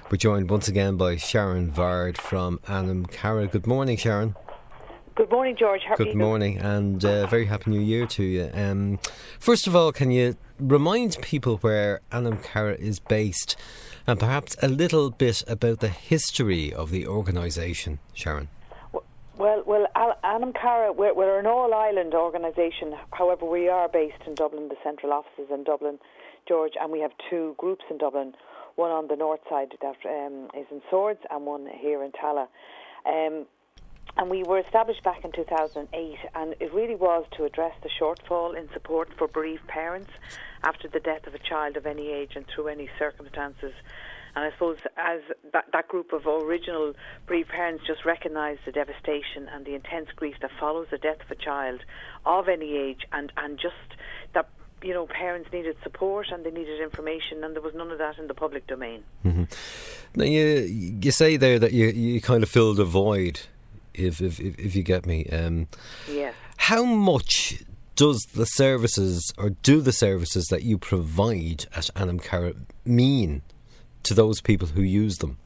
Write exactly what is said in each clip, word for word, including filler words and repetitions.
We're joined once again by Sharon Vard from Anam Cara. Good morning, Sharon. Good morning, George. How are Good you? morning, and uh, very happy New Year to you. Um, first of all, can you remind people where Anam Cara is based, and perhaps a little bit about the history of the organisation, Sharon? Well, well, Al- Anam Cara, we're, we're an all-island organisation. However, we are based in Dublin. The central office is in Dublin, George, and we have two groups in Dublin. One on the north side that um, is in Swords, and one here in Tallaght. Um, and we were established back in two thousand eight, and it really was to address the shortfall in support for bereaved parents after the death of a child of any age and through any circumstances. And I suppose as that, that group of original bereaved parents just recognised the devastation and the intense grief that follows the death of a child of any age, and, and just that, you know, parents needed support and they needed information, and there was none of that in the public domain. Mm-hmm. Now you you say there that you, you kind of filled a void, if if if you get me. Um, yes. How much does the services, or do the services that you provide at Anam Cara mean to those people who use them?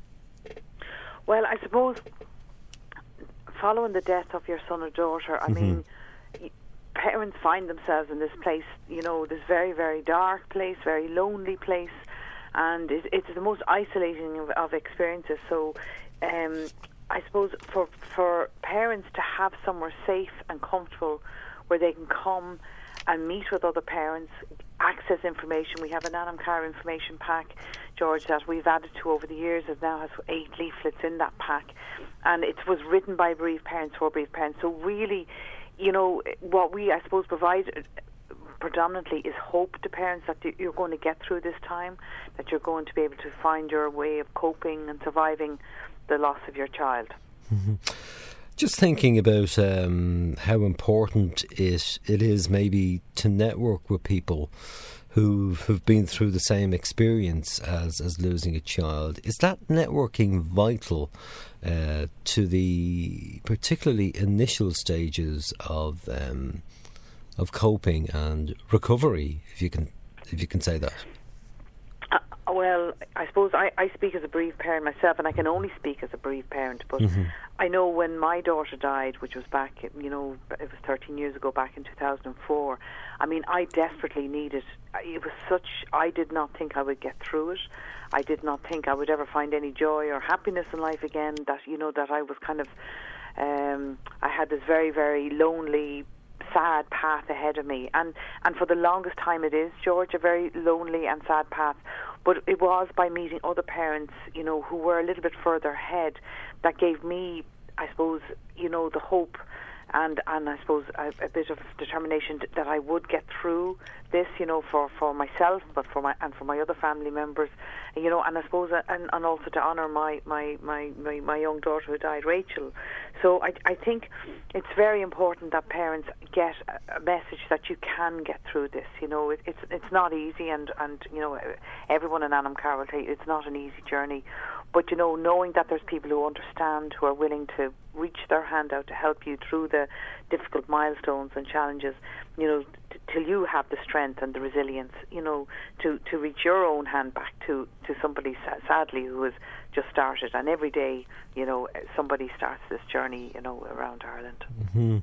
Well, I suppose following the death of your son or daughter, I mm-hmm. mean, parents find themselves in this place, you know, this very, very dark place, very lonely place, and it, it's the most isolating of, of experiences. So um, I suppose for for parents to have somewhere safe and comfortable where they can come and meet with other parents, access information. We have an Anam Cara information pack, George, that we've added to over the years. It now has eight leaflets in that pack, and it was written by bereaved parents for bereaved parents. So really, you know, what we, I suppose, provide predominantly is hope to parents that you're going to get through this time, that you're going to be able to find your way of coping and surviving the loss of your child. Mm-hmm. Just thinking about um, how important it it is maybe to network with people who have been through the same experience as, as losing a child. Is that networking vital uh, to the particularly initial stages of um, of coping and recovery, if you can if you can say that? Uh, well, I suppose I, I speak as a bereaved parent myself, and I can only speak as a bereaved parent, but mm-hmm. I know when my daughter died, which was back, you know, it was thirteen years ago, back in two thousand four, I mean, I desperately needed, it was such, I did not think I would get through it. I did not think I would ever find any joy or happiness in life again, that, you know, that I was kind of, um, I had this very, very lonely, sad path ahead of me, and and for the longest time it is, George, a very lonely and sad path. But it was by meeting other parents, you know, who were a little bit further ahead, that gave me, I suppose, you know, the hope and and I suppose a, a bit of determination that I would get through this, you know, for, for myself, but for my and for my other family members, you know, and I suppose uh, and, and also to honour my, my, my, my, my young daughter who died, Rachel. So I I think it's very important that parents get a message that you can get through this. You know, it, it's it's not easy, and, and you know, everyone in Anam Cara will tell you it's not an easy journey. But, you know, knowing that there's people who understand, who are willing to reach their hand out to help you through the difficult milestones and challenges, you know, t- till you have the strength and the resilience, you know, to, to reach your own hand back to, to somebody, sadly, who has just started. And every day, you know, somebody starts this journey, you know, around Ireland. Mm-hmm.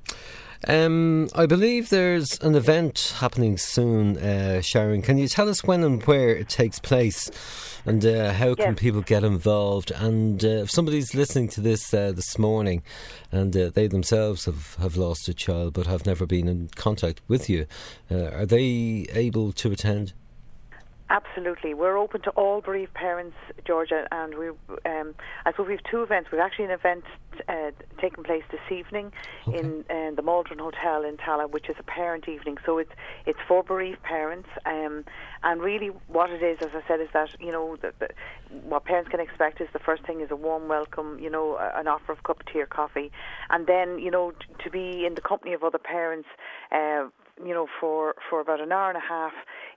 Um, I believe there's an event happening soon, uh, Sharon. Can you tell us when and where it takes place, and uh, how can yes. people get involved? And uh, if somebody's listening to this uh, this morning, and uh, they themselves have, have lost a child but have never been in contact with you, uh, are they able to attend? Absolutely. We're open to all bereaved parents, Georgia, and we um, I suppose we have two events. We've actually an event uh, taking place this evening okay. in uh, the Maldron Hotel in Tallaght, which is a parent evening. So it's it's for bereaved parents, um, and really what it is, as I said, is that, you know, the, the, what parents can expect is the first thing is a warm welcome, you know, an offer of a cup of tea or coffee, and then, you know, t- to be in the company of other parents, uh, you know, for, for about an hour and a half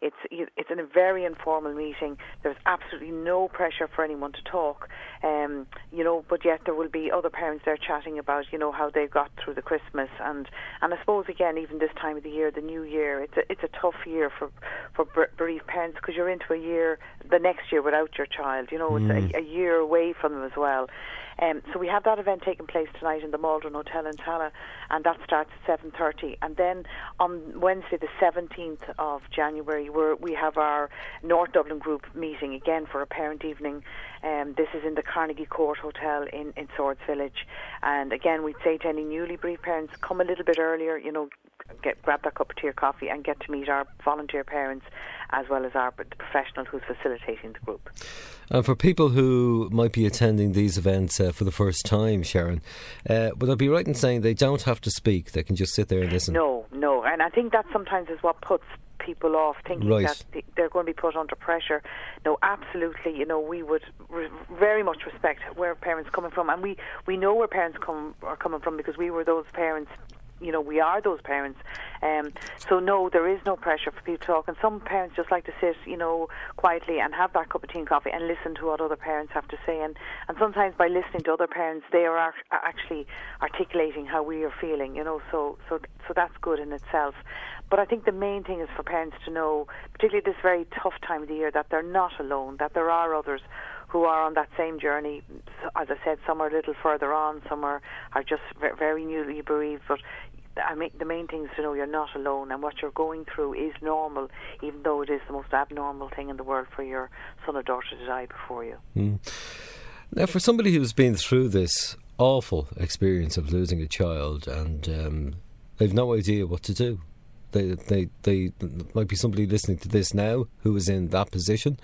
It's it's in a very informal meeting. There's absolutely no pressure for anyone to talk, um, you know. But yet there will be other parents there chatting about, you know, how they got through the Christmas, and and I suppose again, even this time of the year, the new year, it's a, it's a tough year for for bereaved parents, because you're into a year, the next year without your child. You know, mm. it's a, a year away from them as well. Um, so we have that event taking place tonight in the Maldron Hotel in Tallaght, and that starts at seven thirty. And then on Wednesday, the seventeenth of January, we're, we have our North Dublin group meeting again for a parent evening. Um, this is in the Carnegie Court Hotel in, in Swords Village. And again, we'd say to any newly bereaved parents, come a little bit earlier, you know, get grab that cup of tea or coffee and get to meet our volunteer parents as well as our the professional who's facilitating the group. And for people who might be attending these events uh, for the first time, Sharon, uh, would I be right in saying they don't have to speak, they can just sit there and listen? No, no, and I think that sometimes is what puts people off, thinking right. that they're going to be put under pressure. No, absolutely, you know, we would re- very much respect where parents are coming from, and we, we know where parents come are coming from, because we were those parents. You know, we are those parents. Um, so, no, there is no pressure for people to talk. And some parents just like to sit, you know, quietly and have that cup of tea and coffee and listen to what other parents have to say. And, and sometimes by listening to other parents, they are ar- actually articulating how we are feeling, you know, so, so, so that's good in itself. But I think the main thing is for parents to know, particularly this very tough time of the year, that they're not alone, that there are others who are on that same journey. As I said, some are a little further on, some are, are just very newly bereaved, but I mean, the main thing is to know you're not alone, and what you're going through is normal, even though it is the most abnormal thing in the world for your son or daughter to die before you. Mm. Now, for somebody who's been through this awful experience of losing a child, and um, they've no idea what to do, They, they, they might be somebody listening to this now who is in that position.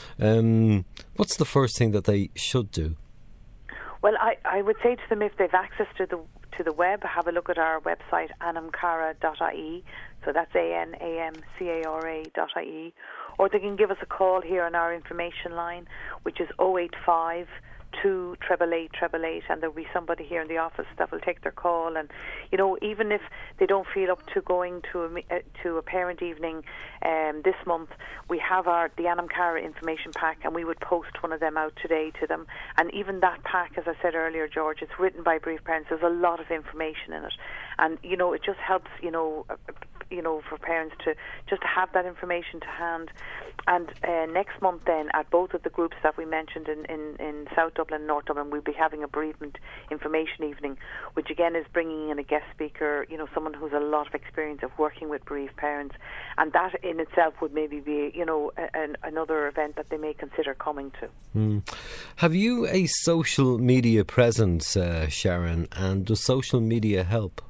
Um, what's the first thing that they should do? Well, I, I would say to them, if they've access to the to the web, have a look at our website, anamcara dot I E. So that's A N A M C A R A dot I E. Or they can give us a call here on our information line, which is oh eight five two treble eight treble eight, and there'll be somebody here in the office that will take their call. And you know, even if they don't feel up to going to a uh, to a parent evening um, this month, we have our the Anam Cara information pack, and we would post one of them out today to them. And even that pack, as I said earlier, George, it's written by bereaved parents. There's a lot of information in it, and you know, it just helps, you know, uh, you know, for parents to just have that information to hand. And uh, next month then, at both of the groups that we mentioned in, in, in South Dublin and North Dublin, we'll be having a bereavement information evening, which again is bringing in a guest speaker, you know, someone who's a lot of experience of working with bereaved parents. And that in itself would maybe be, you know, a, an, another event that they may consider coming to. Mm. Have you a social media presence, uh, Sharon, and does social media help?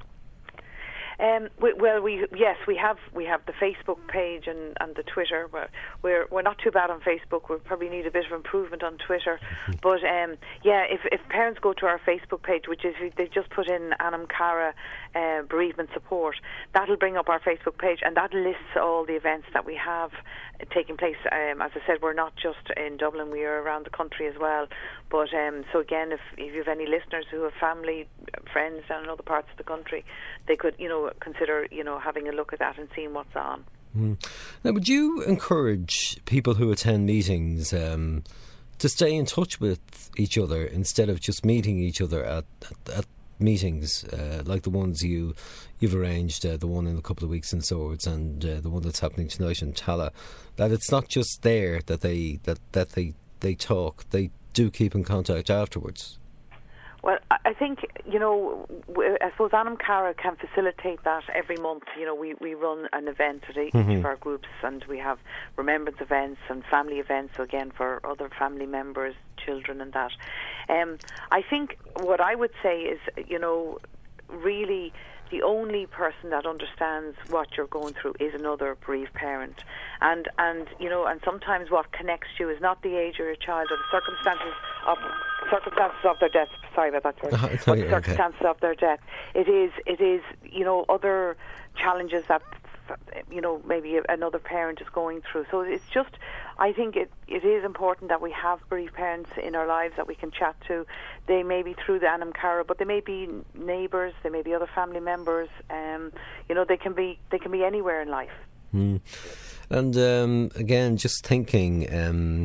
Um, we, well, we yes, we have we have the Facebook page and, and the Twitter. We're, we're we're not too bad on Facebook. We probably need a bit of improvement on Twitter. But um, yeah, if if parents go to our Facebook page, which is they just put in Anam Cara uh, bereavement support, that'll bring up our Facebook page, and that lists all the events that we have taking place. Um, as I said, we're not just in Dublin; we are around the country as well. But um, so again, if if you have any listeners who have family, friends down in other parts of the country, they could, you know, consider, you know, having a look at that and seeing what's on. Mm. Now, would you encourage people who attend meetings um, to stay in touch with each other instead of just meeting each other at, at, at meetings uh, like the ones you you've arranged, uh, the one in a couple of weeks in Swords and uh, the one that's happening tonight in Tallaght? That it's not just there that they that that they they talk; they do keep in contact afterwards. Well, I think, you know, I suppose Anam Cara can facilitate that every month. You know, we, we run an event at each mm-hmm. of our groups, and we have remembrance events and family events, so again, for other family members, children and that. Um, I think what I would say is, you know, really the only person that understands what you're going through is another bereaved parent. And, and you know, and sometimes what connects you is not the age of your child or the circumstances of circumstances of their death. Sorry about that word. Uh, but the circumstances okay. of their death. It is, it is, you know, other challenges that, you know, maybe another parent is going through. So it's just, I think it, it is important that we have bereaved parents in our lives that we can chat to. They may be through the Anam Cara, but they may be neighbours, they may be other family members. Um, you know, they can be they can be anywhere in life. Mm. And um, again, just thinking, um,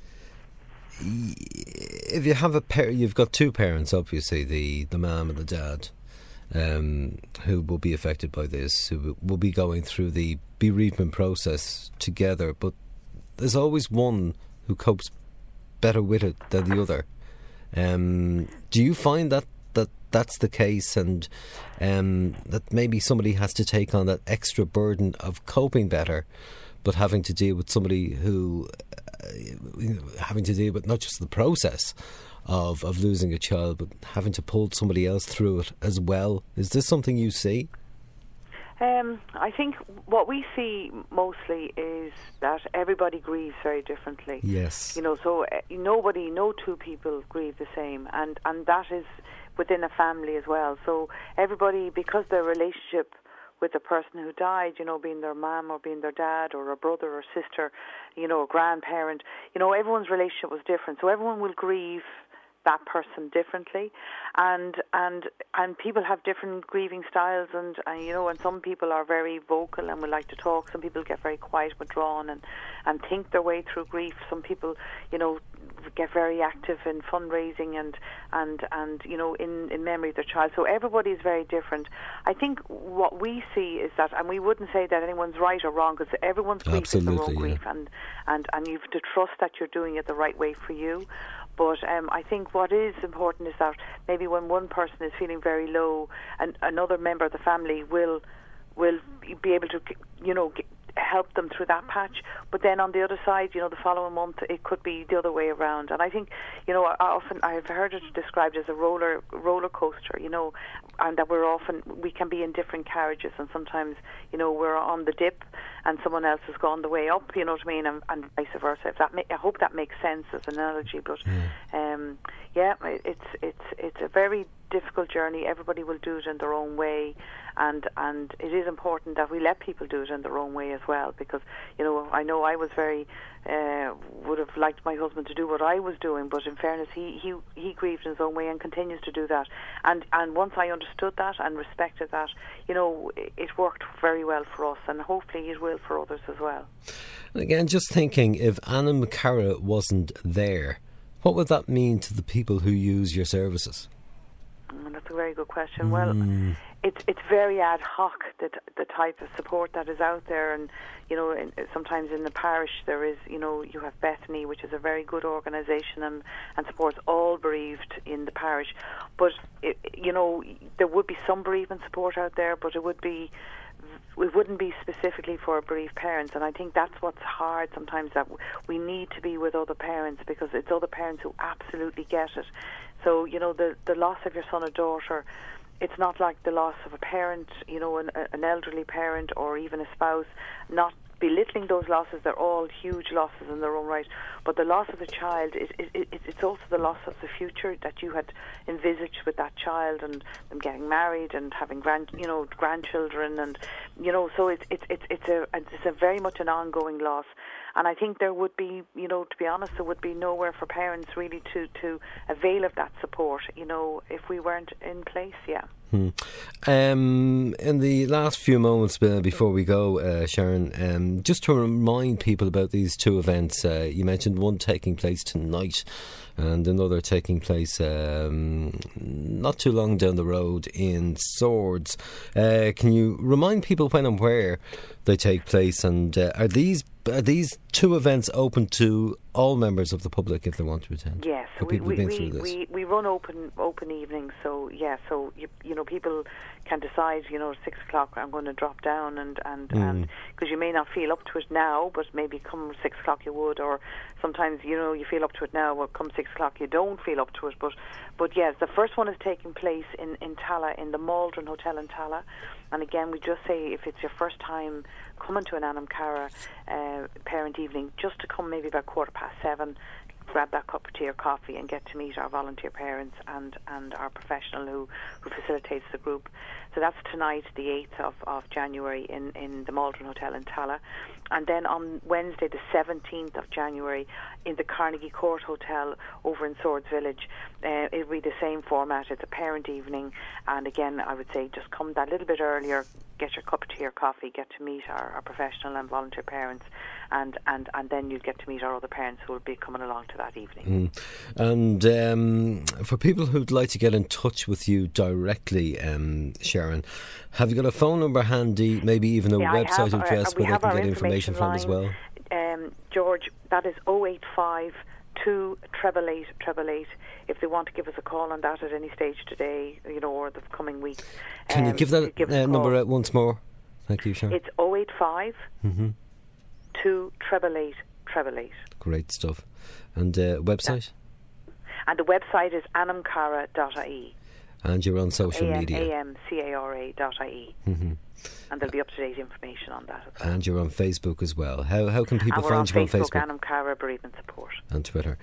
if you have a pair, you've got two parents, obviously, the, the mum and the dad, um, who will be affected by this, who will be going through the bereavement process together, but there's always one who copes better with it than the other. Um, do you find that, that that's the case, and um, that maybe somebody has to take on that extra burden of coping better, but having to deal with somebody who, uh, you know, having to deal with not just the process of, of losing a child, but having to pull somebody else through it as well? Is this something you see? Um, I think what we see mostly is that everybody grieves very differently. Yes. You know, so uh, nobody, no two people grieve the same, and, and that is within a family as well. So everybody, because their relationship with the person who died, you know, being their mum or being their dad or a brother or sister, you know, a grandparent, you know, everyone's relationship was different. So everyone will grieve that person differently, and and and people have different grieving styles, and, and you know, and some people are very vocal and would like to talk. Some people get very quiet, withdrawn, and and think their way through grief. Some people, you know, get very active in fundraising and and and you know, in in memory of their child. So everybody is very different. I think what we see is that, and we wouldn't say that anyone's right or wrong, because everyone's grief Absolutely, is their own yeah. grief, and and and you have to trust that you're doing it the right way for you. But um, I think what is important is that maybe when one person is feeling very low, and another member of the family will will be able to, you know, get, help them through that patch. But then on the other side, you know, the following month it could be the other way around. And I think, you know, I often I've heard it described as a roller roller coaster, you know, and that we're often we can be in different carriages, and sometimes, you know, we're on the dip and someone else has gone the way up, you know what I mean, and, and vice versa. If that ma- I hope that makes sense as an analogy. But yeah. um, yeah, it's it's it's a very difficult journey. Everybody will do it in their own way, and and it is important that we let people do it in their own way as well, because, you know, I know I was very uh, would have liked my husband to do what I was doing, but in fairness, he, he he grieved in his own way and continues to do that. And and once I understood that and respected that, you know, it, it worked very well for us, and hopefully it will for others as well. And again, just thinking, if Anna McCara wasn't there, what would that mean to the people who use your services? Mm, that's a very good question. Mm. Well, it's it's very ad hoc, the the type of support that is out there, and you know, in, sometimes in the parish there is, you know, you have Bethany, which is a very good organisation and and supports all bereaved in the parish. But it, you know, there would be some bereavement support out there, but it would be. It wouldn't be specifically for bereaved parents, and I think that's what's hard sometimes, that we need to be with other parents, because it's other parents who absolutely get it. So, you know, the the loss of your son or daughter, it's not like the loss of a parent, you know, an, an elderly parent or even a spouse, not belittling those losses. They're all huge losses in their own right, but the loss of the child is it, it, it's also the loss of the future that you had envisaged with that child, and them getting married and having grand you know grandchildren, and you know, so it's it's it's it's a it's a very much an ongoing loss. And I think there would be, you know, to be honest, there would be nowhere for parents really to, to avail of that support, you know, if we weren't in place, yeah. Hmm. Um, in the last few moments uh, before we go, uh, Sharon, um, just to remind people about these two events, uh, you mentioned one taking place tonight and another taking place um, not too long down the road in Swords. Uh, can you remind people when and where they take place, and uh, are these Are these two events open to all members of the public if they want to attend? Yes, we we, we, we we run open open evenings. So yeah, so you you know, people can decide, you know, at six o'clock I'm going to drop down, and and mm. and because you may not feel up to it now, but maybe come six o'clock you would, or sometimes, you know, you feel up to it now, but come six o'clock you don't feel up to it. But but yes, the first one is taking place in in Tallaght, in the Maldron Hotel in Tallaght. And again, we just say, if it's your first time coming to an Anna McCara uh, parent evening, just to come maybe about quarter past seven, grab that cup of tea or coffee and get to meet our volunteer parents and, and our professional who, who facilitates the group. So that's tonight, the eighth of, of January in, in the Maldron Hotel in Tallaght. And then on Wednesday, the seventeenth of January, in the Carnegie Court Hotel over in Swords Village. Uh, it'll be the same format. It's a parent evening. And again, I would say just come that little bit earlier, get your cup of tea or coffee, get to meet our, our professional and volunteer parents, and, and, and then you get to meet our other parents who will be coming along to that evening. Mm. And um, for people who'd like to get in touch with you directly, um, Sharon, have you got a phone number handy, maybe even a yeah, website have, address uh, where they can get information information from as well? Um, George, that is oh eight five two treble eight treble eight. If they want to give us a call on that at any stage today, you know, or the coming weeks. Can um, you give that give uh, number out once more? Thank you, Sharon. It's oh eight five mm-hmm. two treble eight treble eight. Great stuff. And uh, website? Yeah. And the website is anamcara dot I E. And you're on social A- media? A M C A R A dot I E. Mm-hmm. And there'll be up-to-date information on that as well. And you're on Facebook as well. How how can people and we're find on you on Facebook, Facebook? Anam Cara Bereavement Support. And Twitter.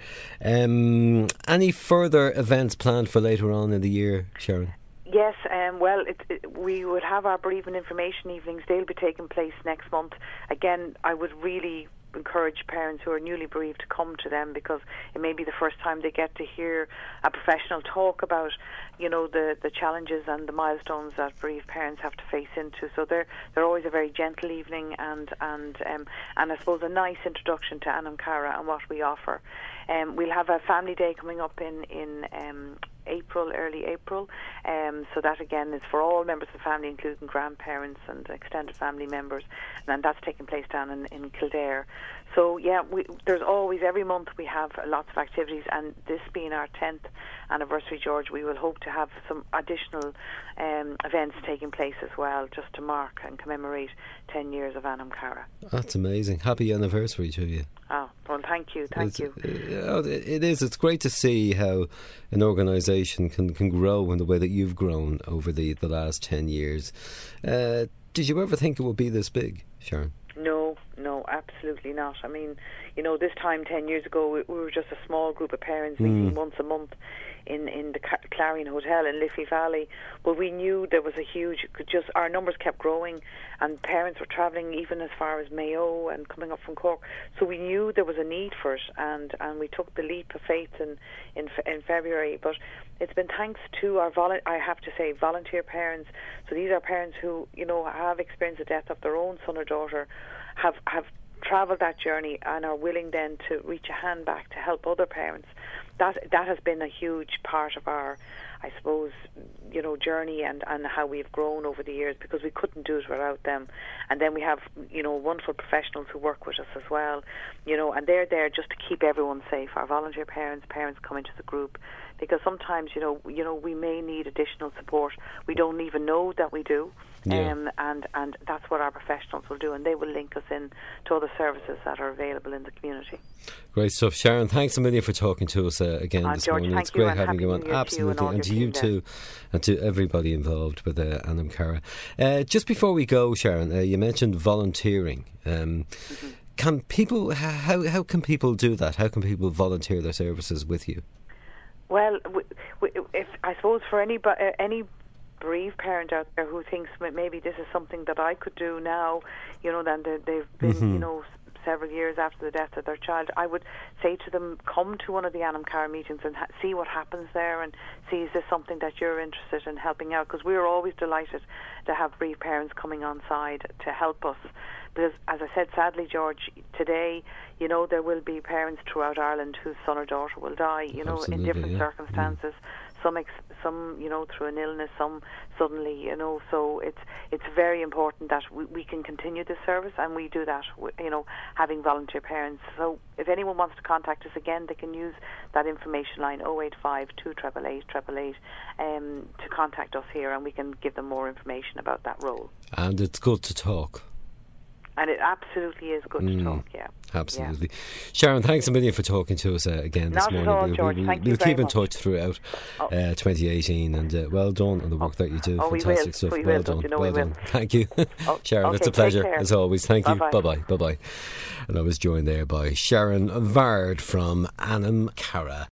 Um, any further events planned for later on in the year, Sharon? Yes, um, well, it, it, we would have our bereavement information evenings. They'll be taking place next month. Again, I would really encourage parents who are newly bereaved to come to them, because it may be the first time they get to hear a professional talk about, you know, the, the challenges and the milestones that bereaved parents have to face into. So they're they're always a very gentle evening, and and um, and I suppose a nice introduction to Anam Cara and what we offer. Um, we'll have a family day coming up in in um, April, early April. Um, so that again is for all members of the family, including grandparents and extended family members, and that's taking place down in, in Kildare. So yeah, we, there's always, every month we have lots of activities, and this being our tenth anniversary, George, we will hope to have some additional um, events taking place as well, just to mark and commemorate ten years of Anam Cara. That's amazing. Happy anniversary to you. Oh, well, thank you, thank it's, you. Uh, it is. It's great to see how an organisation can, can grow in the way that you've grown over the, the last ten years. Uh, did you ever think it would be this big, Sharon? No, no, absolutely not. I mean, you know, this time ten years ago, we, we were just a small group of parents meeting mm. once a month in, in the Clarion Hotel in Liffey Valley. But we knew there was a huge, just our numbers kept growing, and parents were travelling even as far as Mayo and coming up from Cork. So we knew there was a need for it, and, and we took the leap of faith in, in, in February. But it's been thanks to our, volu- I have to say, volunteer parents. So these are parents who, you know, have experienced the death of their own son or daughter, have have travelled that journey, and are willing then to reach a hand back to help other parents. That that has been a huge part of our, I suppose, you know, journey, and, and how we've grown over the years, because we couldn't do it without them. And then we have, you know, wonderful professionals who work with us as well, you know, and they're there just to keep everyone safe. Our volunteer parents, parents come into the group, because sometimes, you know, you know, we may need additional support. We don't even know that we do. Yeah. Um, and, and that's what our professionals will do, and they will link us in to other services that are available in the community. Great stuff. Sharon, thanks a million for talking to us uh, again uh, this George, morning. thank It's you, great having you on. To Absolutely. you and, and to you there. too, and to everybody involved with uh, Anam Cara. Uh, just before we go, Sharon, uh, you mentioned volunteering. Um, mm-hmm. Can people, how, how can people do that? How can people volunteer their services with you? Well, w- w- if I suppose for any uh, any bereaved parent out there who thinks maybe this is something that I could do now, you know, then they've been, mm-hmm. you know, several years after the death of their child, I would say to them, come to one of the Anam Cara meetings and ha- see what happens there, and see, is this something that you're interested in helping out? Because we're always delighted to have bereaved parents coming on side to help us. Because, as I said, sadly, George, today, you know, there will be parents throughout Ireland whose son or daughter will die, you know, Absolutely, in different yeah. circumstances. Mm. Some, ex- some, you know, through an illness, some suddenly, you know. So it's it's very important that we, we can continue this service, and we do that, you know, having volunteer parents. So if anyone wants to contact us again, they can use that information line oh eight five two eight eight eight eight eight um, to contact us here, and we can give them more information about that role. And it's good to talk. And it absolutely is good mm, to talk, yeah. Absolutely. Yeah. Sharon, thanks a million for talking to us uh, again this Not morning. At all, we'll, George. we'll, Thank we'll you keep in much. touch throughout oh. uh, twenty eighteen, and uh, well done on the work oh. that you do. Oh, Fantastic we stuff. We well will, done. you know well we done. Will. Thank you. Oh, Sharon, okay, it's a pleasure as always. Thank you. Bye-bye. Bye-bye. Bye-bye. And I was joined there by Sharon Vard from Anam Cara.